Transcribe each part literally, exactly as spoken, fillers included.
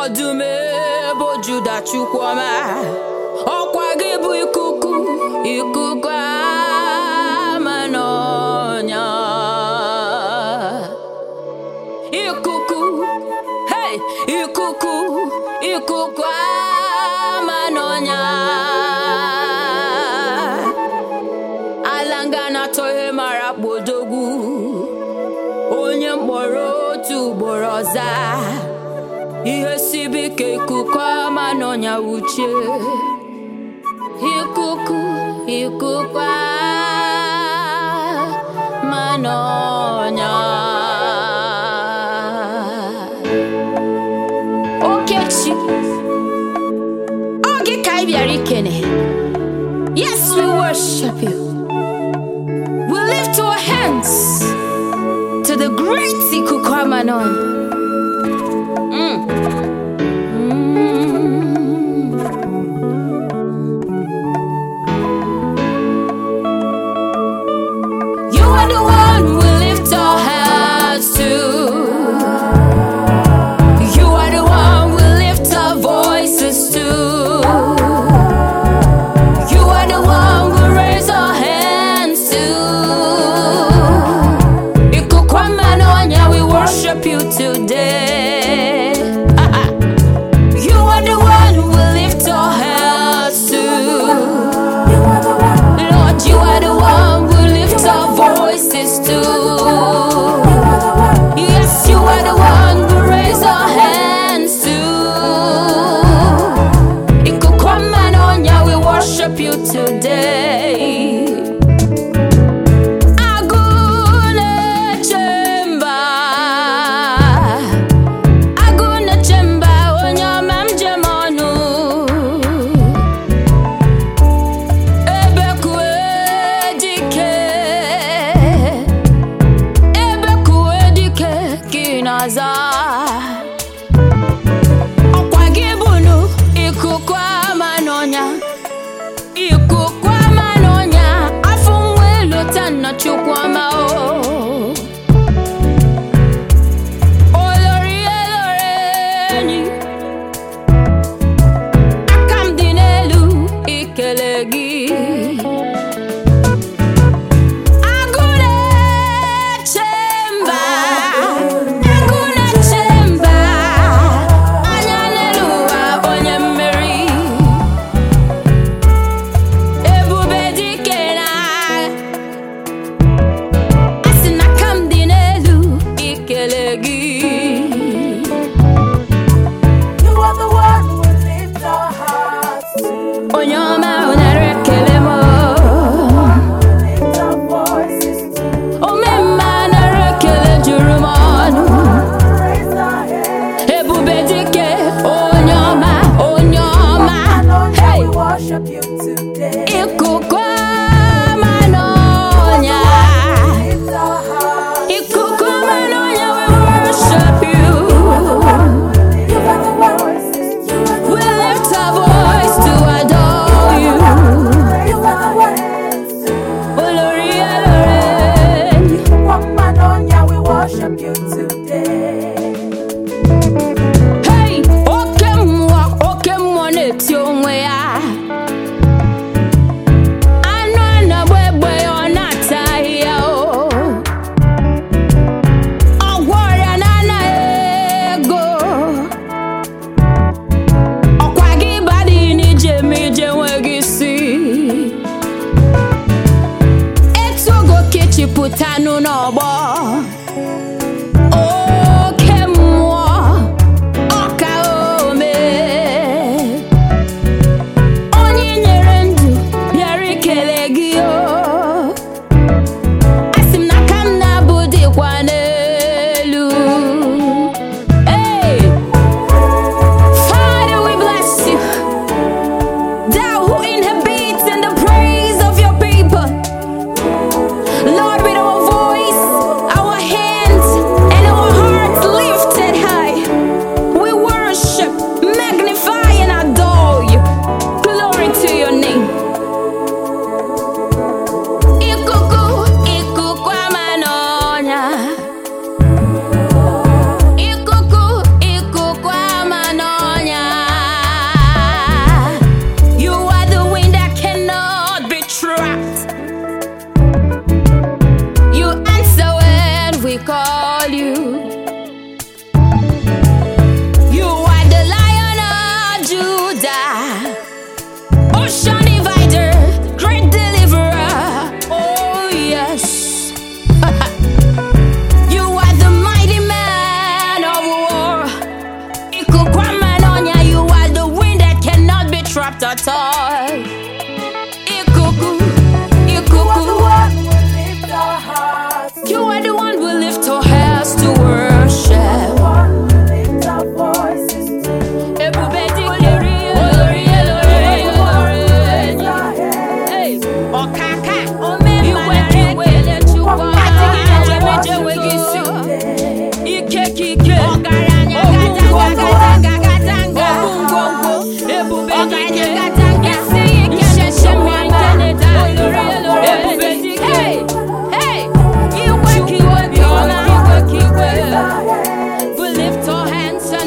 Odume bojuda chukwoma Okwa gị bụ ikuku ikuku amanonya Ikuku hey ikuku ikuku amanonya Alangana tohe mara bodogu Onye mkpọrọ otu ugboro ọza Ihe sibi ke ikuku amanonya uche Ikuku ikuku amanonya Okechi Oge kai bịara ikene Yes, we worship you. We lift our hands to the great Ikuku amanonya. Mm. Mm. You are the one we lift our hands to. You are the one we lift our voices to. You are the one we raise our hands to. Ikuku amanonya, we worship you today. You today Aguna chemba Aguna chemba onyama mjemonu Ebekwe dike Ebekwe dike kinaza Okwagibunu ikuku amanonya Ikuku amanonya afumwe lotana chukwama o Olori eloreni Akamdinelu ikelegi Agune chemba Agune chemba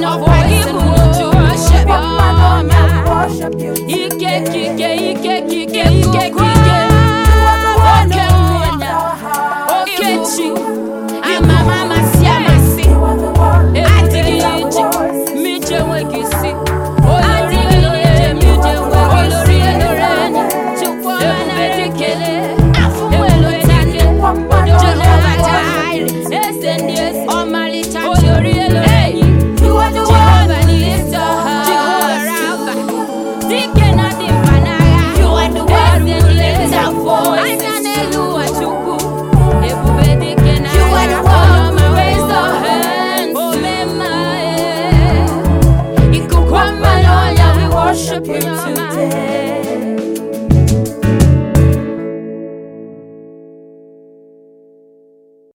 man of voice and move to worship you. Ike, Ike, Ike, Ike, Ike, Ike,